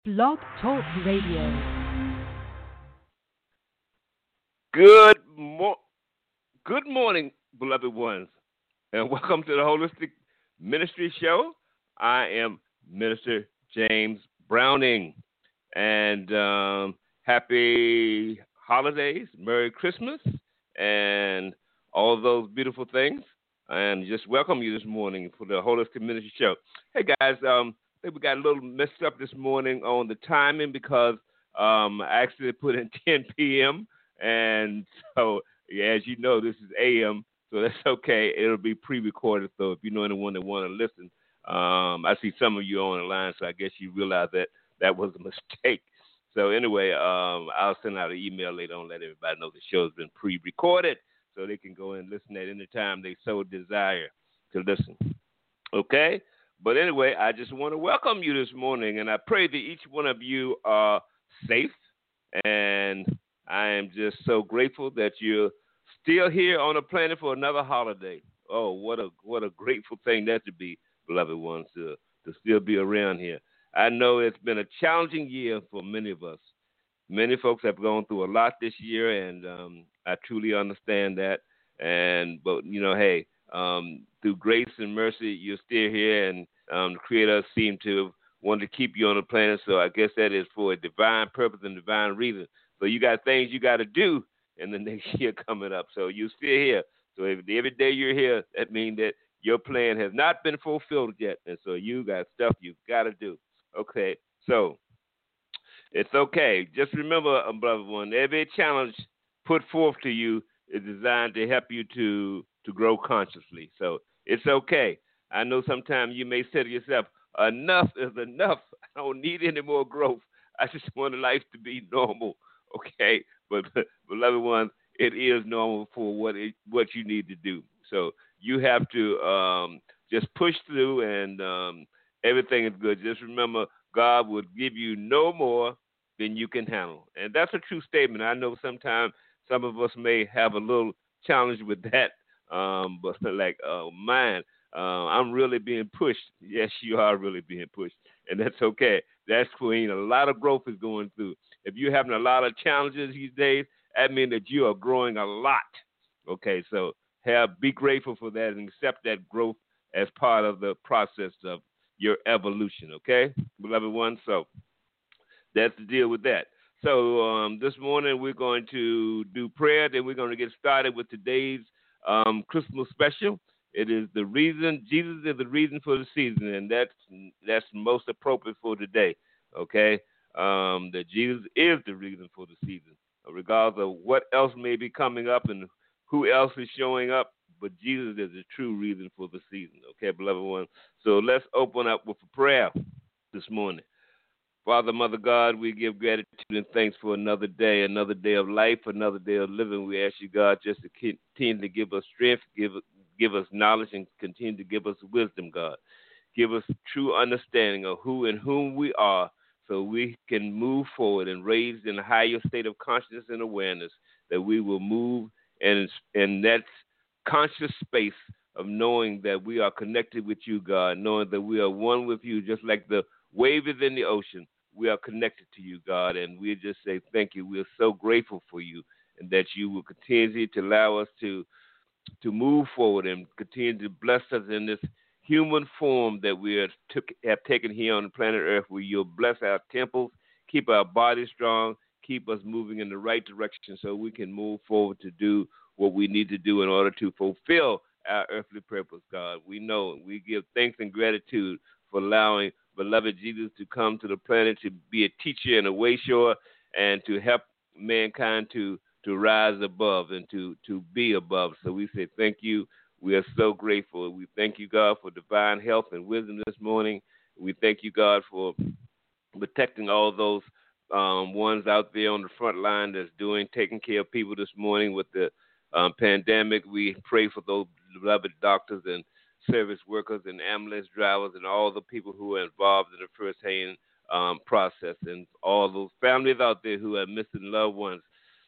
Blog Talk Radio. Good mo- Good morning, beloved ones, and welcome to the Holistic Ministry Show. I am Minister James Browning, and happy holidays, Merry Christmas, and all those beautiful things. And just welcome you this morning for the Holistic Ministry Show. Hey guys, I think we got a little messed up this morning on the timing because I actually put in 10 p.m. And so, yeah, as you know, this is AM, so that's okay. It'll be pre-recorded, so if you know anyone that want to listen, I see some of you on the line, so I guess you realize that that was a mistake. So anyway, I'll send out an email later on, let everybody know the show's been pre-recorded, so they can go and listen at any time they so desire to listen. Okay? But anyway, I just want to welcome you this morning, and I pray that each one of you are safe, and I am just so grateful that you're still here on the planet for another holiday. Oh, what a grateful thing that to be, beloved ones, to still be around here. I know it's been a challenging year for many of us. Many folks have gone through a lot this year, and I truly understand that. But hey, through grace and mercy, you're still here, and the Creator seemed to want to keep you on the planet. So I guess that is for a divine purpose and divine reason. So you got things you got to do in the next year coming up. So you're still here. So if every day you're here, that means that your plan has not been fulfilled yet, and so you got stuff you've got to do. Okay, so it's okay. Just remember, brother one, every challenge put forth to you is designed to help you to grow consciously. So it's okay. I know sometimes you may say to yourself, enough is enough. I don't need any more growth. I just want life to be normal. Okay, but beloved ones, it is normal for what you need to do. So you have to just push through, and everything is good. Just remember, God will give you no more than you can handle, and that's a true statement. I know sometimes some of us may have a little challenge with that, but like mine, I'm really being pushed. Yes, you are really being pushed, and that's okay. That's when a lot of growth is going through. If you're having a lot of challenges these days, that means that you are growing a lot. Okay, so be grateful for that and accept that growth as part of the process of your evolution. Okay, beloved one. So that's the deal with that. So this morning we're going to do prayer. Then we're going to get started with today's Christmas special. It is the reason Jesus is the reason for the season, and that's most appropriate for today. Okay, that Jesus is the reason for the season, regardless of what else may be coming up and who else is showing up. But Jesus is the true reason for the season. Okay, beloved one. So let's open up with a prayer this morning. Father, Mother God, we give gratitude and thanks for another day of life, another day of living. We ask you, God, just to continue to give us strength, give us knowledge, and continue to give us wisdom, God. Give us true understanding of who and whom we are so we can move forward and raise in a higher state of consciousness and awareness that we will move in that conscious space of knowing that we are connected with you, God, knowing that we are one with you, just like the wave is in the ocean. We are connected to you, God, and we just say thank you. We are so grateful for you, and that you will continue to allow us to move forward and continue to bless us in this human form that we have taken here on the planet Earth, where you'll bless our temples, keep our bodies strong, keep us moving in the right direction so we can move forward to do what we need to do in order to fulfill our earthly purpose, God. We know we give thanks and gratitude for allowing beloved Jesus to come to the planet to be a teacher and a wayshower and to help mankind to rise above and to be above. So we say thank you. We are so grateful. We thank you, God, for divine health and wisdom this morning. We thank you, God, for protecting all those ones out there on the front line that's taking care of people this morning with the pandemic. We pray for those beloved doctors and service workers and ambulance drivers and all the people who are involved in the first-hand process, and all those families out there who are missing loved ones.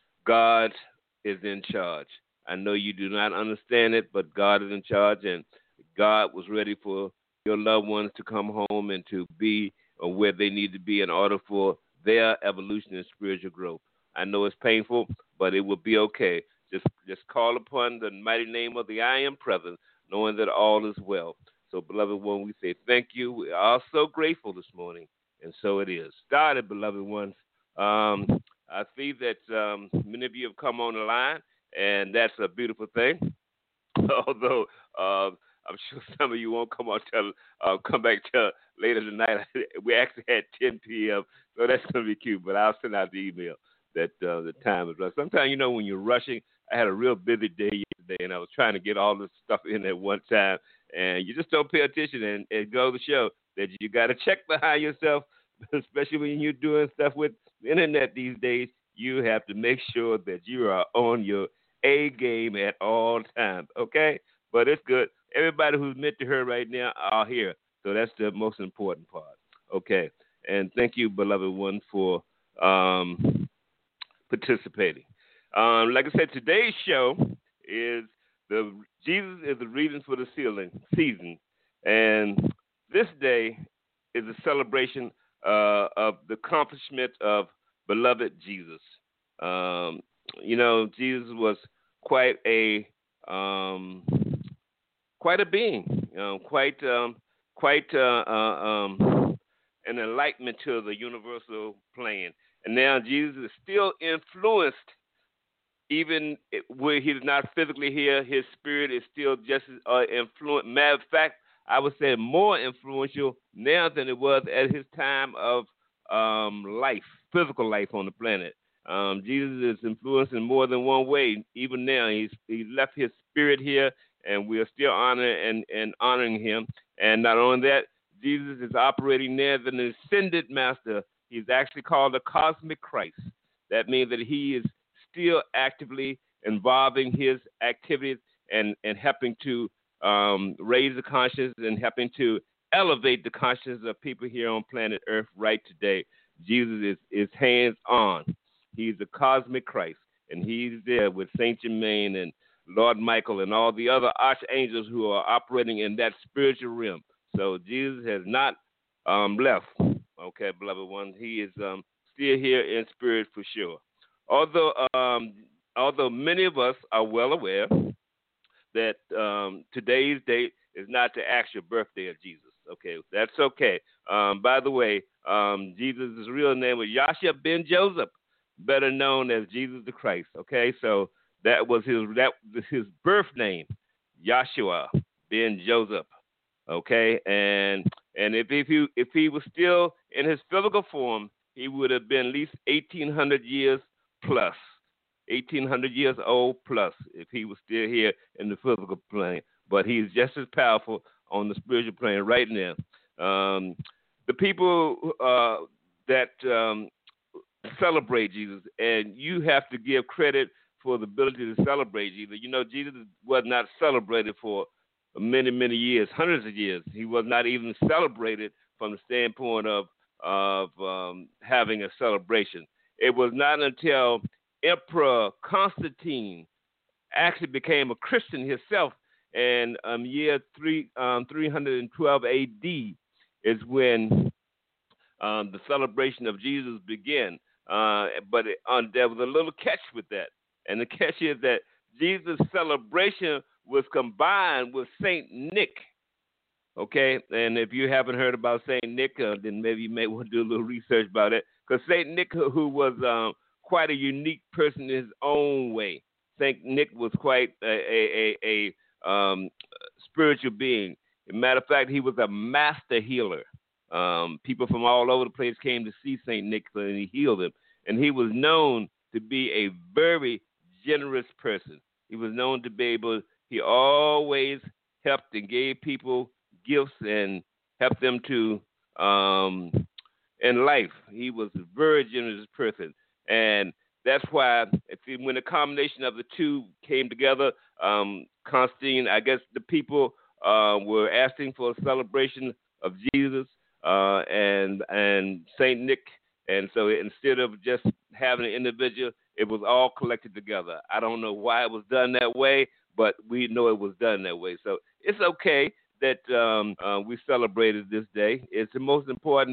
God is in charge. I know you do not understand it, but God is in charge, and God was ready for your loved ones to come home and to be where they need to be in order for their evolution and spiritual growth. I know it's painful, but it will be okay. Just call upon the mighty name of the I Am Present, knowing that all is well. So, beloved one, we say thank you. We are so grateful this morning, and so it is. Started, beloved ones. I see that many of you have come on the line, and that's a beautiful thing. Although I'm sure some of you won't come back till later tonight. We actually had 10 p.m., so that's going to be cute. But I'll send out the email that the time is right. Sometimes, when you're rushing, I had a real busy day yesterday, and I was trying to get all this stuff in at one time, and you just don't pay attention and go to show that you got to check behind yourself, especially when you're doing stuff with the internet these days. You have to make sure that you are on your A game at all times, okay? But it's good. Everybody who's meant to hear right now are here, so that's the most important part, okay? And thank you, beloved one, for participating. Like I said, today's show is Jesus is the reason for the season, and this day is a celebration of the accomplishment of beloved Jesus. Jesus was quite a being, an enlightenment to the universal plane. And now Jesus is still influenced, even where he's not physically here. His spirit is still just as influent. Matter of fact, I would say more influential now than it was at his time of life, physical life on the planet. Jesus is influenced in more than one way. Even now, he left his spirit here, and we are still honoring and honoring him. And not only that, Jesus is operating there as an ascended master. He's actually called the cosmic Christ. That means that he is still actively involving his activities and helping to raise the consciousness and helping to elevate the consciousness of people here on planet Earth right today. Jesus is hands-on. He's the cosmic Christ, and he's there with Saint Germain and Lord Michael and all the other archangels who are operating in that spiritual realm. So Jesus has not left, okay, beloved one. He is still here in spirit for sure. Although many of us are well aware that today's date is not the actual birthday of Jesus. Okay, that's okay. By the way, Jesus' real name was Yahshua ben Joseph, better known as Jesus the Christ. Okay, so that was his birth name, Yahshua ben Joseph. Okay, and if he was still in his physical form, he would have been at least 1,800 years plus. 1,800 years old plus if he was still here in the physical plane. But he's just as powerful on the spiritual plane right now. The people that celebrate Jesus, and you have to give credit for the ability to celebrate Jesus. Jesus was not celebrated for many, many years, hundreds of years. He was not even celebrated from the standpoint of having a celebration. It was not until Emperor Constantine actually became a Christian himself in year 312 A.D. is when the celebration of Jesus began. But there was a little catch with that. And the catch is that Jesus' celebration was combined with Saint Nick. Okay? And if you haven't heard about Saint Nick, then maybe you may want to do a little research about it. Because Saint Nick, who was quite a unique person in his own way. Saint Nick was quite a spiritual being. As a matter of fact, he was a master healer. People from all over the place came to see Saint Nick, and he healed them. And he was known to be a very generous person. He was known to be he always helped and gave people gifts and helped them to, in life. He was a very generous person. And that's why, when the combination of the two came together, Constantine, I guess the people were asking for a celebration of Jesus and Saint Nick, and so instead of just having an individual, it was all collected together. I don't know why it was done that way, but we know it was done that way. So it's okay that we celebrated this day. It's the most important is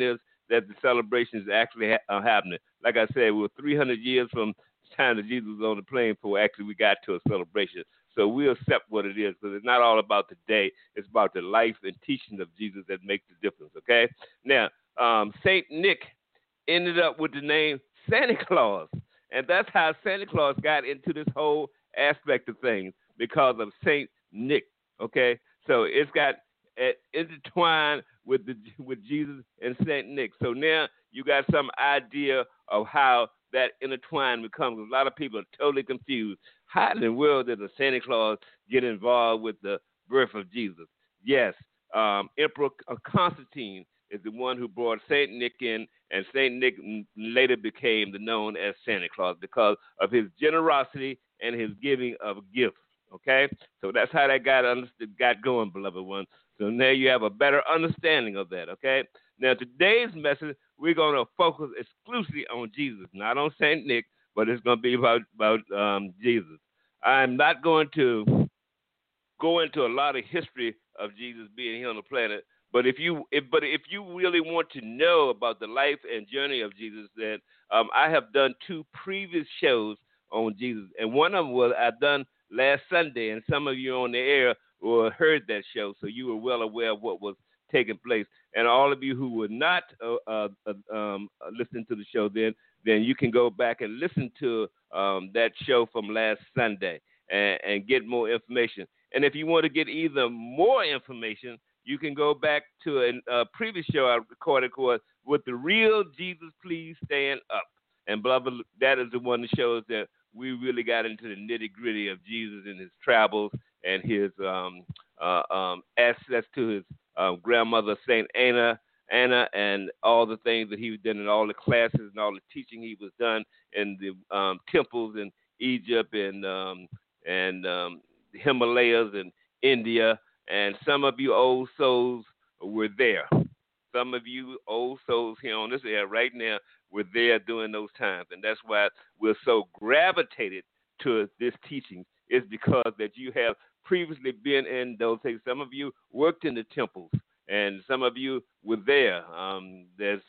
that the celebration is actually happening. Like I said, we're 300 years from the time that Jesus was on the plane before actually we got to a celebration. So we accept what it is because it's not all about the day. It's about the life and teaching of Jesus that makes the difference, okay? Now, St. Nick ended up with the name Santa Claus. And that's how Santa Claus got into this whole aspect of things because of St. Nick, okay? So it's got intertwined with Jesus and St. Nick. So now you got some idea of how that intertwined becomes. A lot of people are totally confused. How in the world did a Santa Claus get involved with the birth of Jesus? Yes, Emperor Constantine is the one who brought St. Nick in, and St. Nick later became known as Santa Claus because of his generosity and his giving of gifts. Okay? So that's how that got going, beloved ones. So now you have a better understanding of that, okay? Now, today's message, we're going to focus exclusively on Jesus, not on St. Nick, but it's going to be about Jesus. I'm not going to go into a lot of history of Jesus being here on the planet, but if you really want to know about the life and journey of Jesus, then I have done 2 previous shows on Jesus, and one of them was I done last Sunday, and some of you on the air heard that show, so you were well aware of what was taking place. And all of you who were not listening to the show, then you can go back and listen to that show from last Sunday and get more information. And if you want to get even more information, you can go back to a previous show I recorded called "With the Real Jesus Please Stand Up." And beloved, that is the one that shows that we really got into the nitty-gritty of Jesus and his travels and his access to his grandmother, St. Anna, and all the things that he was done in all the classes and all the teaching he was done in the temples in Egypt and the Himalayas and India. And some of you old souls were there. Some of you old souls here on this air right now were there during those times. And that's why we're so gravitated to this teaching, is because that you have previously been in those things. Some of you worked in the temples, and some of you were there. There's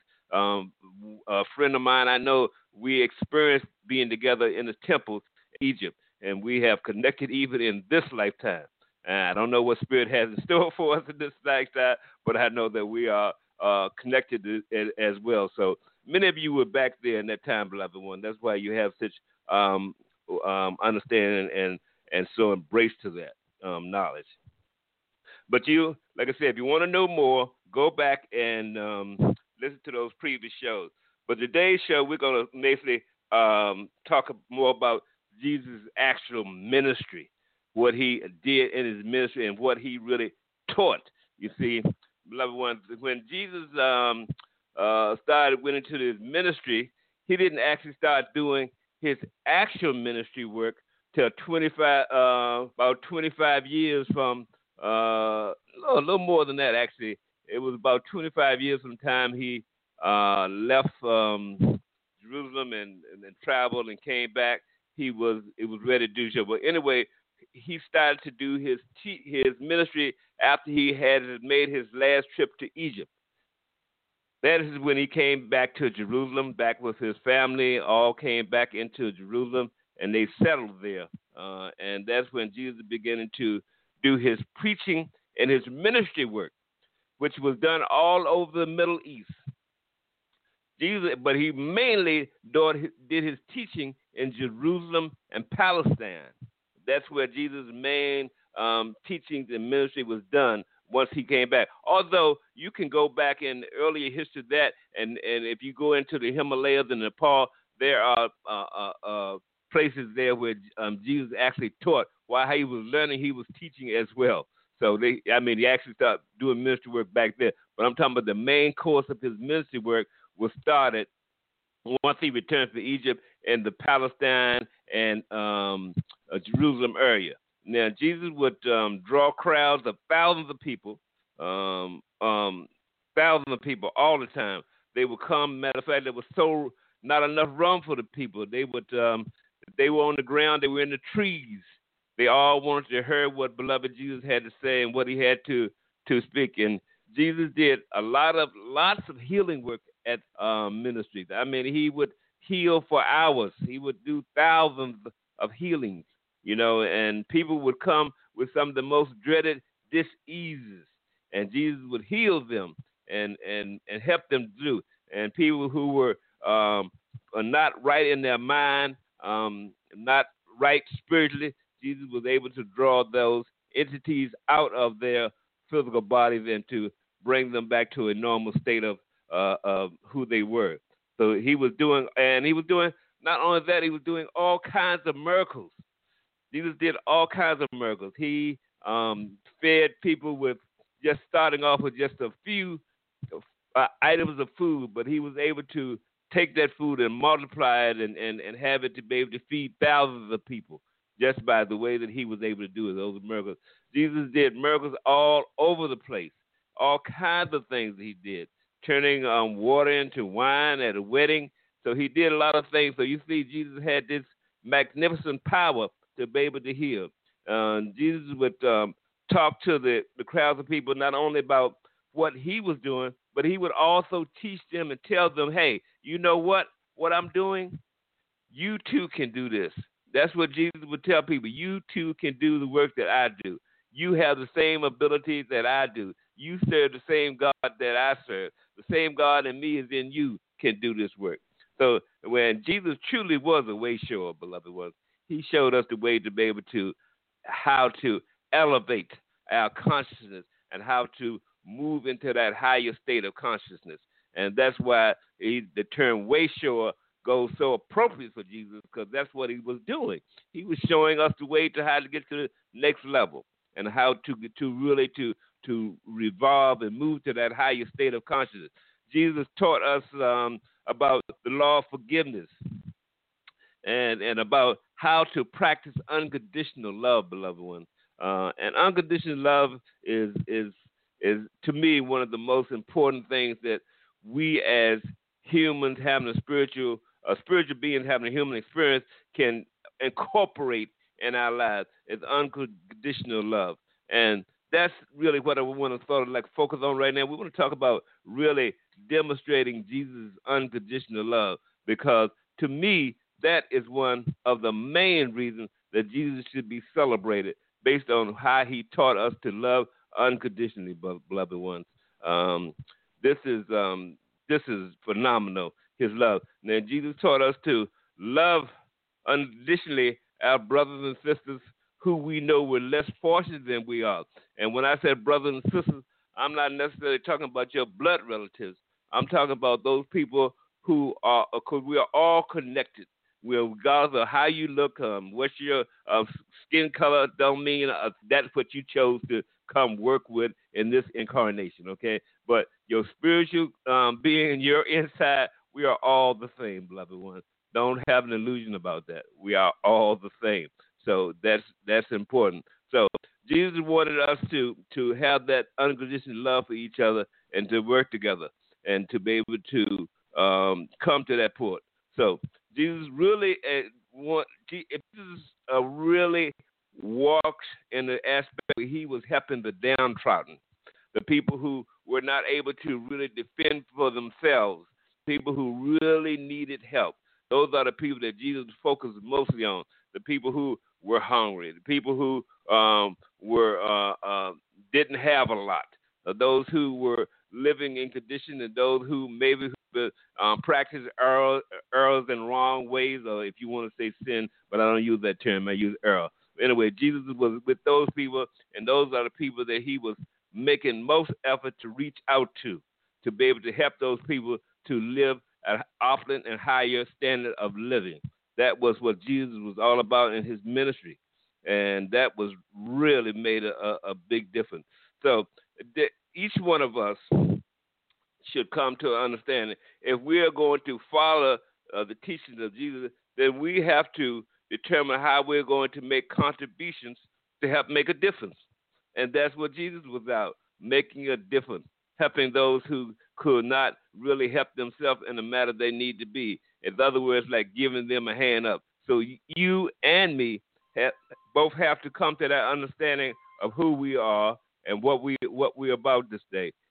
a friend of mine I know, we experienced being together in the temples in Egypt, and we have connected even in this lifetime. I don't know what Spirit has in store for us in this lifetime, but I know that we are connected as well. So many of you were back there in that time, beloved one. That's why you have such understanding and so embrace to that knowledge. But you, like I said, if you want to know more, go back and listen to those previous shows. But today's show, we're going to basically talk more about Jesus' actual ministry, what he did in his ministry and what he really taught. You see, beloved ones, when Jesus went into his ministry, he didn't actually start doing his actual ministry work till about 25 years from, a little more than that, actually. It was about 25 years from the time he left Jerusalem and traveled and came back. It was ready to do so. But anyway, he started to do his ministry after he had made his last trip to Egypt. That is when he came back to Jerusalem, back with his family, all came back into Jerusalem, and they settled there. And that's when Jesus began to do his preaching and his ministry work, which was done all over the Middle East. But he mainly did his teaching in Jerusalem and Palestine. That's where Jesus' main teachings and ministry was done once he came back. Although you can go back in earlier history of that, and if you go into the Himalayas and Nepal, there are places there where Jesus actually taught. While he was learning, he was teaching as well. So he actually started doing ministry work back there. But I'm talking about the main course of his ministry work was started once he returned to Egypt and the Palestine and Jerusalem area. Now, Jesus would draw crowds of thousands of people all the time. They would come. Matter of fact, there was so not enough room for the people. They were on the ground. They were in the trees. They all wanted to hear what beloved Jesus had to say and what he had to speak. And Jesus did lots of healing work at ministries. I mean, he would heal for hours. He would do thousands of healings, and people would come with some of the most dreaded diseases, and Jesus would heal them and help them do. And people who were not right in their mind, not right spiritually, Jesus was able to draw those entities out of their physical bodies and to bring them back to a normal state of who they were. So he was doing not only that, he was doing all kinds of miracles. Jesus did all kinds of miracles. He fed people with just starting off with just a few items of food, but he was able to take that food and multiply it and have it to be able to feed thousands of people just by the way that he was able to do it. Those miracles. Jesus did miracles all over the place, all kinds of things that he did, turning water into wine at a wedding. So he did a lot of things. So you see, Jesus had this magnificent power to be able to heal. Jesus would talk to the crowds of people not only about what he was doing, but he would also teach them and tell them, hey, you know what I'm doing? You too can do this. That's what Jesus would tell people. You too can do the work that I do. You have the same abilities that I do. You serve the same God that I serve. The same God in me is in you can do this work. So when Jesus truly was a way shower, beloved ones, he showed us the way to be able to how to elevate our consciousness and how to move into that higher state of consciousness. And that's why the term way shower goes so appropriate for Jesus, because that's what he was doing. He was showing us the way to how to get to the next level and how to really to revolve and move to that higher state of consciousness. Jesus taught us about the law of forgiveness and about how to practice unconditional love, beloved ones. And unconditional love is to me one of the most important things that we as humans having a spiritual being having a human experience can incorporate in our lives is unconditional love. And that's really what I want to sort of like focus on right now. We want to talk about really demonstrating Jesus' unconditional love, because to me, that is one of the main reasons that Jesus should be celebrated based on how he taught us to love unconditionally, beloved ones. This is phenomenal, his love. Now, Jesus taught us to love unconditionally our brothers and sisters who we know were less fortunate than we are. And when I said brothers and sisters, I'm not necessarily talking about your blood relatives. I'm talking about those people who are, because we are all connected. We're, regardless of how you look, what's your skin color, don't mean that's what you chose to come work with in this incarnation, okay? But your spiritual being, your inside, we are all the same, beloved ones. Don't have an illusion about that. We are all the same. So that's important. So Jesus wanted us to have that unconditional love for each other and to work together and to be able to come to that point. So Jesus really really walks in the aspect where he was helping the downtrodden, the people who were not able to really defend for themselves, people who really needed help. Those are the people that Jesus focused mostly on, the people who were hungry, the people who didn't have a lot, those who were living in condition, and those who maybe practice errors and wrong ways, or if you want to say sin, but I don't use that term, I use error. Anyway, Jesus was with those people, and those are the people that he was making most effort to reach out to be able to help those people to live at an opulent and higher standard of living. That was what Jesus was all about in his ministry, and that was really made a big difference. So each one of us should come to an understanding. If we are going to follow the teachings of Jesus, then we have to determine how we're going to make contributions to help make a difference. And that's what Jesus was about, making a difference, helping those who could not really help themselves in the matter they need to be. In other words, like giving them a hand up. So you and me both have to come to that understanding of who we are and what we're about this day.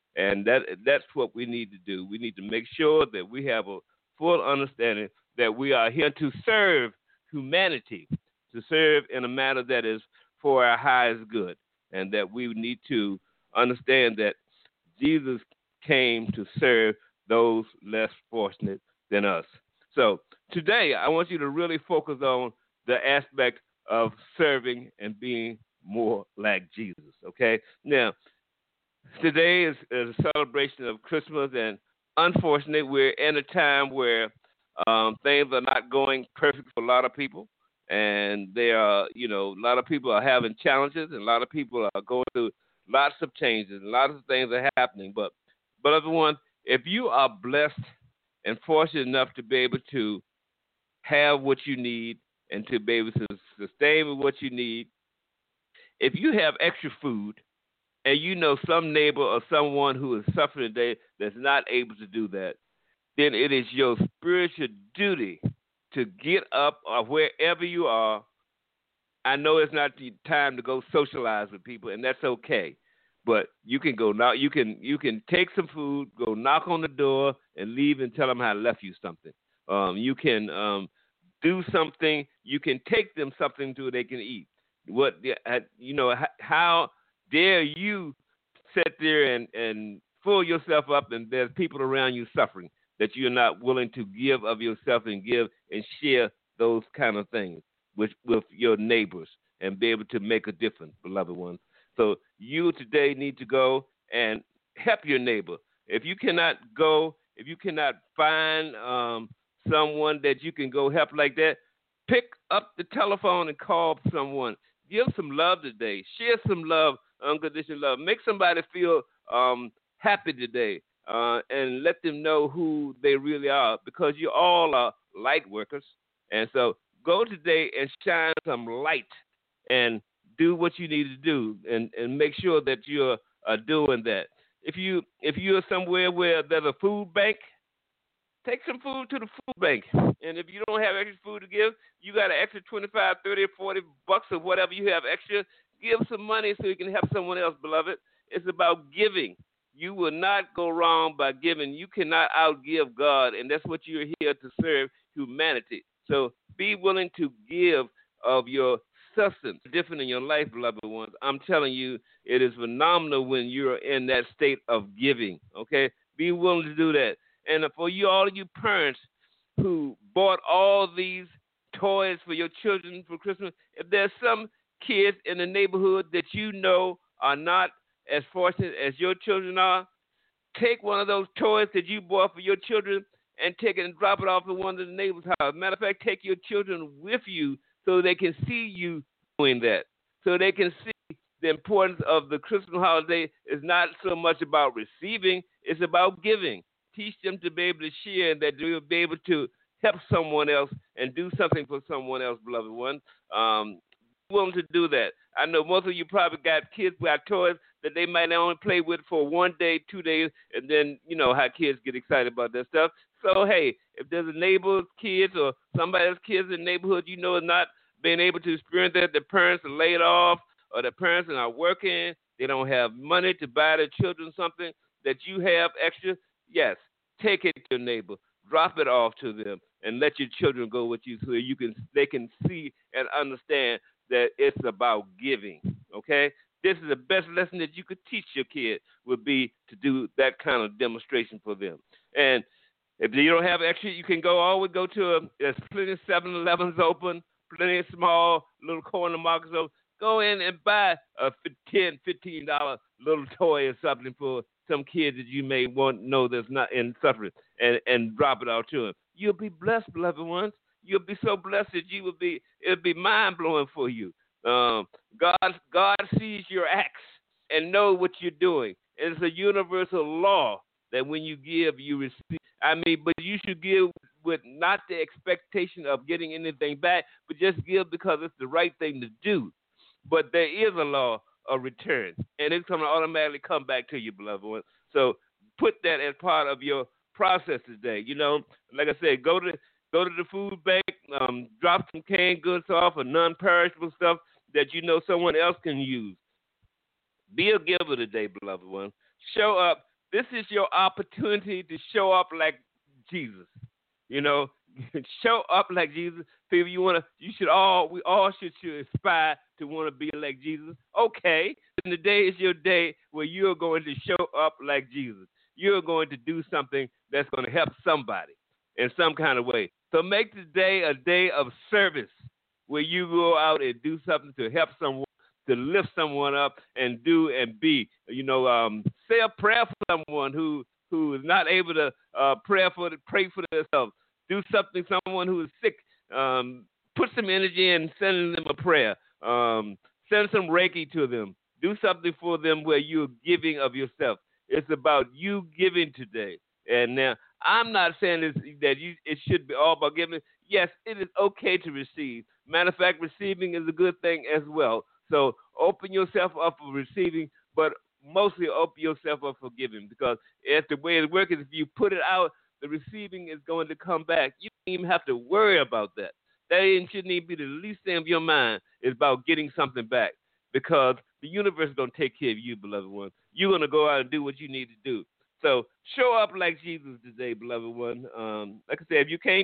And that's what we need to do. We need to make sure that we have a full understanding that we are here to serve humanity, to serve in a manner that is for our highest good, and that we need to understand that Jesus came to serve those less fortunate than us. So today, I want you to really focus on the aspect of serving and being more like Jesus. Okay? Now, today is a celebration of Christmas, and unfortunately, we're in a time where things are not going perfect for a lot of people, and there are, a lot of people are having challenges, and a lot of people are going through lots of changes, and lots of things are happening. But everyone, if you are blessed and fortunate enough to be able to have what you need and to be able to sustain with what you need, if you have extra food, and you know some neighbor or someone who is suffering today that's not able to do that, then it is your spiritual duty to get up or wherever you are. I know it's not the time to go socialize with people, and that's okay. But you can go now. You can take some food, go knock on the door, and leave and tell them I left you something. You can do something. You can take them something to they can eat. How dare you sit there and fill yourself up, and there's people around you suffering, that you're not willing to give of yourself and give and share those kind of things with your neighbors and be able to make a difference, beloved ones. So you today need to go and help your neighbor. If you cannot find someone that you can go help like that, pick up the telephone and call someone. Give some love today. Share some love, unconditional love. Make somebody feel happy today, and let them know who they really are, because you all are light workers. And so go today and shine some light and do what you need to do, and make sure that you're doing that. If you're somewhere where there's a food bank, take some food to the food bank. And if you don't have extra food to give, you got an extra 25, 30, or $40 or whatever you have extra, give some money so you can help someone else, beloved. It's about giving. You will not go wrong by giving. You cannot outgive God, and that's what you're here to serve, humanity. So be willing to give of your substance, different in your life, beloved ones. I'm telling you, it is phenomenal when you're in that state of giving, okay? Be willing to do that. And for all of you parents who bought all these toys for your children for Christmas, if there's some kids in the neighborhood that you know are not as fortunate as your children are, take one of those toys that you bought for your children and take it and drop it off at one of the neighbor's house. Matter of fact, take your children with you so they can see you doing that, so they can see the importance of the Christmas holiday is not so much about receiving, it's about giving. Teach them to be able to share, and that they will be able to help someone else and do something for someone else, beloved one. Willing to do that. I know most of you probably got kids who have toys that they might only play with for 1 day, 2 days, and then you know how kids get excited about that stuff. So, hey, if there's a neighbor's kids or somebody else's kids in the neighborhood you know is not being able to experience that, the parents are laid off or the parents are not working, they don't have money to buy their children something that you have extra, yes, take it to your neighbor, drop it off to them, and let your children go with you so they can see and understand that it's about giving, okay? This is the best lesson that you could teach your kid, would be to do that kind of demonstration for them. And if you don't have extra, you can always go to there's plenty of 7-Elevens open, plenty of small little corner markets open. Go in and buy a $10, $15 little toy or something for some kids that you may know that's not in suffering, and drop it out to them. You'll be blessed, beloved ones. You'll be so blessed that it'll be mind-blowing for you. God sees your acts and knows what you're doing. It's a universal law that when you give, you receive. But you should give with not the expectation of getting anything back, but just give because it's the right thing to do. But there is a law of return, and it's going to automatically come back to you, beloved one. So put that as part of your process today. You know, like I said, go to the food bank, drop some canned goods off or non-perishable stuff that you know someone else can use. Be a giver today, beloved one. Show up This is your opportunity to show up like Jesus. You know, show up like Jesus. People, we all should aspire to want to be like Jesus. Okay, and today is your day where you're going to show up like Jesus. You're going to do something that's going to help somebody in some kind of way. So make today a day of service where you go out and do something to help someone, to lift someone up and do and be. Say a prayer for someone who is not able to pray for themselves. Do something, someone who is sick. Put some energy in sending them a prayer. Send some Reiki to them. Do something for them where you're giving of yourself. It's about you giving today. And now, I'm not saying it should be all about giving. Yes, it is okay to receive. Matter of fact, receiving is a good thing as well. So open yourself up for receiving, but mostly open yourself up for giving, because the way it works is if you put it out, the receiving is going to come back. You don't even have to worry about that. That shouldn't even be the least thing of your mind is about getting something back, because the universe is going to take care of you, beloved one. You're going to go out and do what you need to do. So show up like Jesus today, beloved one. Like I said, if you can't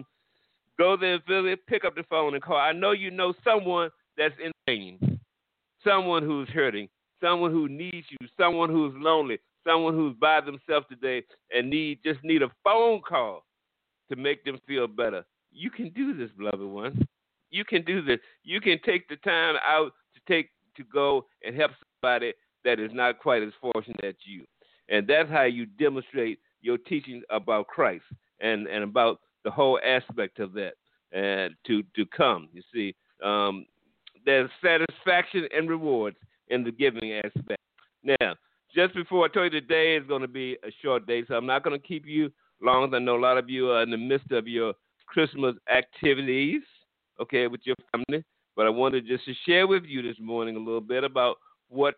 go there and feel it, pick up the phone and call. I know you know someone that's in pain, someone who's hurting, someone who needs you, someone who's lonely, someone who's by themselves today and just need a phone call to make them feel better. You can do this, beloved one. You can do this. You can take the time out to go and help somebody that is not quite as fortunate as you. And that's how you demonstrate your teaching about Christ and about the whole aspect of that and to come. You see, there's satisfaction and rewards in the giving aspect. Now, just before I tell you, today is going to be a short day, so I'm not going to keep you long. I know a lot of you are in the midst of your Christmas activities, okay, with your family. But I wanted just to share with you this morning a little bit about what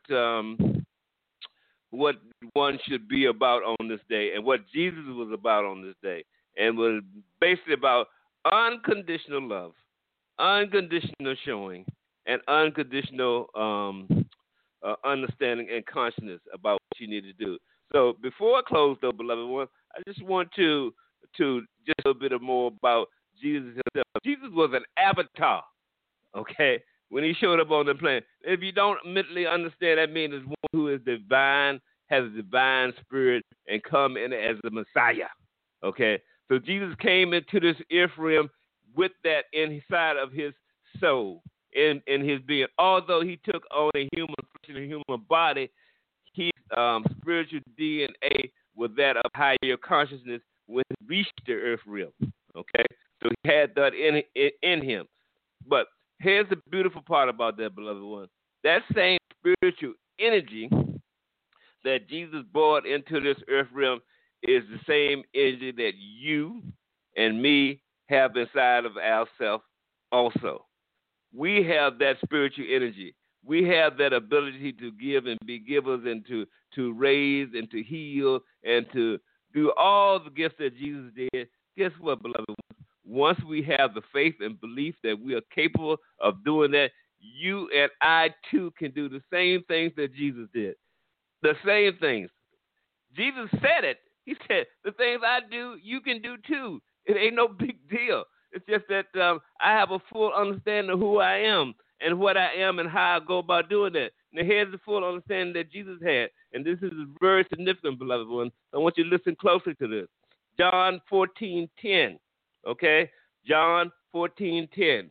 one should be about on this day and what Jesus was about on this day, and was basically about unconditional love, unconditional showing, and unconditional understanding and consciousness about what you need to do. So before I close, though, beloved one, I just want to just a little bit more about Jesus himself. Jesus was an avatar, okay, when he showed up on the planet. If you don't mentally understand, that means it's one who is divine, has a divine spirit, and come in as the Messiah, okay? So Jesus came into this earth realm with that inside of his soul, in his being. Although he took on a human flesh and a human body, his spiritual DNA was that of higher consciousness when he reached the earth realm, okay? So he had that in him. But here's the beautiful part about that, beloved one. That same spiritual energy that Jesus brought into this earth realm is the same energy that you and me have inside of ourselves also. We have that spiritual energy. We have that ability to give and be givers and to raise and to heal and to do all the gifts that Jesus did. Guess what, beloved one? Once we have the faith and belief that we are capable of doing that, you and I too can do the same things that Jesus did. The same things. Jesus said it. He said, the things I do, you can do too. It ain't no big deal. It's just that I have a full understanding of who I am and what I am and how I go about doing that. Now, here's the full understanding that Jesus had. And this is very significant, beloved one. I want you to listen closely to this. John 14:10. Okay? John 14:10.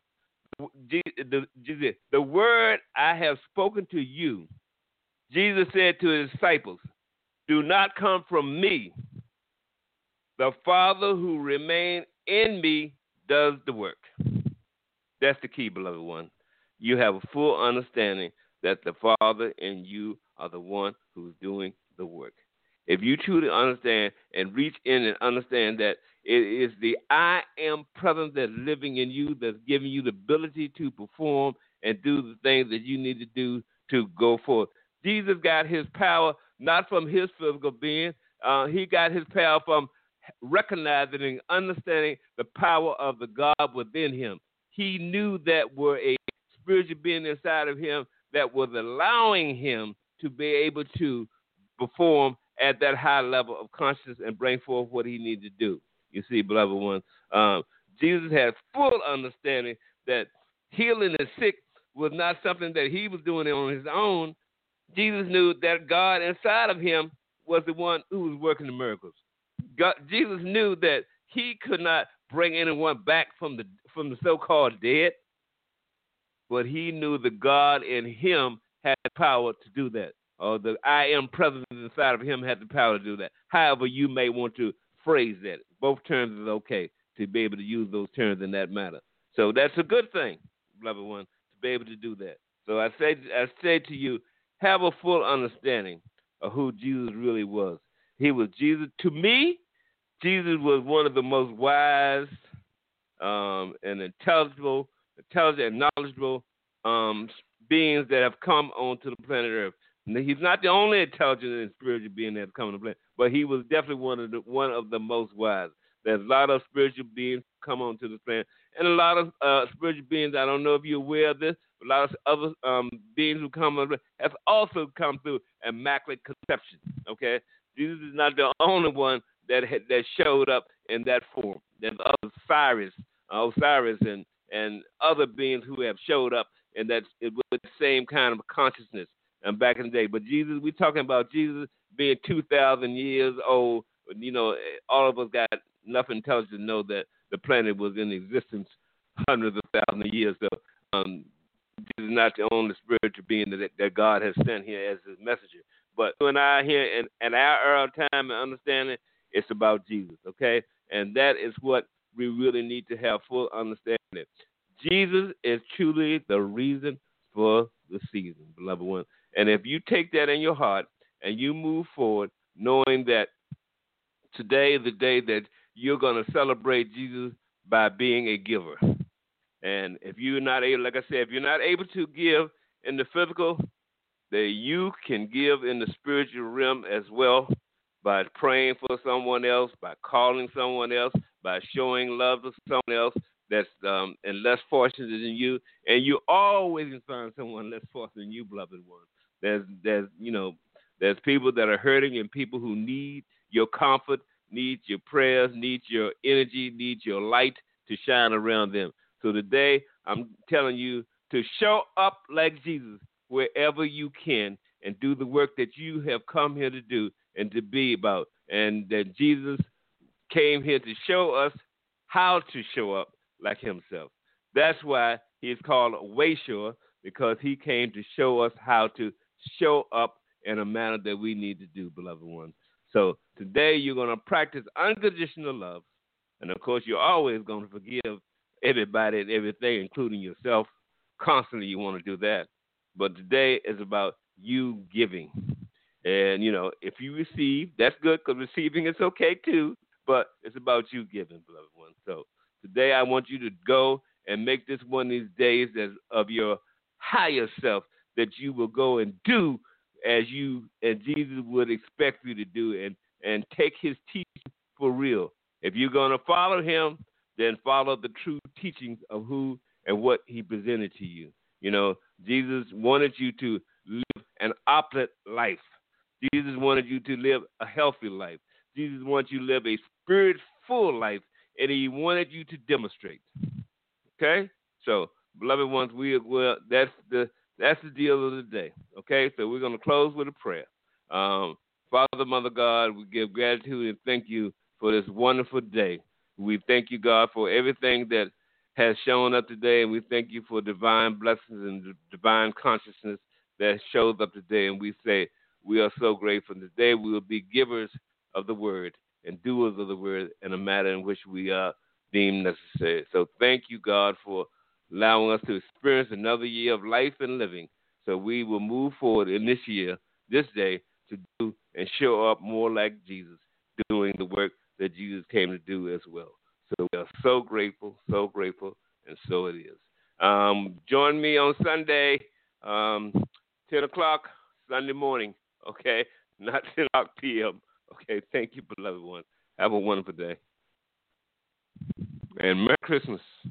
The word I have spoken to you, Jesus said to his disciples, do not come from me. The Father who remains in me does the work. That's the key, beloved one. You have a full understanding that the Father and you are the one who's doing the work. If you truly understand and reach in and understand that it is the I am presence that's living in you that's giving you the ability to perform and do the things that you need to do to go forth. Jesus got his power not from his physical being. He got his power from recognizing and understanding the power of the God within him. He knew that were a spiritual being inside of him that was allowing him to be able to perform at that high level of consciousness and bring forth what he needed to do. You see, beloved ones, Jesus had full understanding that healing the sick was not something that he was doing on his own. Jesus knew that God inside of him was the one who was working the miracles. Jesus knew that he could not bring anyone back from the so-called dead, but he knew the God in him had the power to do that, or the I am presence inside of him had the power to do that. However you may want to phrase that. Both terms is okay to be able to use those terms in that matter. So that's a good thing, beloved one, to be able to do that. So I say to you, have a full understanding of who Jesus really was. He was Jesus. To me, Jesus was one of the most wise and intelligent and knowledgeable beings that have come onto the planet Earth. He's not the only intelligent and spiritual being that has come on the planet, but he was definitely one of the most wise. There's a lot of spiritual beings come onto the planet, and a lot of spiritual beings. I don't know if you're aware of this, but a lot of other beings who come on have also come through immaculate conception. Okay, Jesus is not the only one that showed up in that form. There's Osiris, and other beings who have showed up in that with the same kind of consciousness back in the day. But Jesus, we're talking about Jesus being 2,000 years old. You know, all of us got enough intelligence to know that the planet was in existence hundreds of thousands of years. So Jesus is not the only spiritual being that God has sent here as his messenger. But you and I here in our era of time and understanding, it's about Jesus, okay? And that is what we really need to have full understanding. Jesus is truly the reason for the season, beloved one. And if you take that in your heart and you move forward knowing that today is the day that you're going to celebrate Jesus by being a giver. And if you're not able, like I said, if you're not able to give in the physical, then you can give in the spiritual realm as well by praying for someone else, by calling someone else, by showing love to someone else that's and less fortunate than you. And you always can find someone less fortunate than you, beloved one. There's people that are hurting and people who need your comfort, need your prayers, need your energy, need your light to shine around them. So today, I'm telling you to show up like Jesus wherever you can and do the work that you have come here to do and to be about. And that Jesus came here to show us how to show up like himself. That's why he's called Wayshower, because he came to show us how to show up in a manner that we need to do, beloved ones. So today you're going to practice unconditional love. And, of course, you're always going to forgive everybody and everything, including yourself. Constantly you want to do that. But today is about you giving. And, if you receive, that's good, because receiving is okay too. But it's about you giving, beloved ones. So today I want you to go and make this one of these days of your higher self that you will go and do as you and Jesus would expect you to do, and take his teaching for real. If you're going to follow him, then follow the true teachings of who and what he presented to you. Jesus wanted you to live an opulent life. Jesus wanted you to live a healthy life. Jesus wanted you to live a spirit-full life, and he wanted you to demonstrate. Okay? So, beloved ones, that's the deal of the day. Okay? So we're going to close with a prayer. Father, Mother God, we give gratitude and thank you for this wonderful day. We thank you, God, for everything that has shown up today, and we thank you for divine blessings and divine consciousness that shows up today. And we say we are so grateful. Today we will be givers of the word and doers of the word in a matter in which we are deemed necessary. So thank you, God, for allowing us to experience another year of life and living. So we will move forward in this year, this day, to do and show up more like Jesus, doing the work that Jesus came to do as well. So we are so grateful, and so it is. Join me on Sunday, 10 o'clock, Sunday morning, okay? Not 10 o'clock p.m., okay? Thank you, beloved one. Have a wonderful day. And Merry Christmas.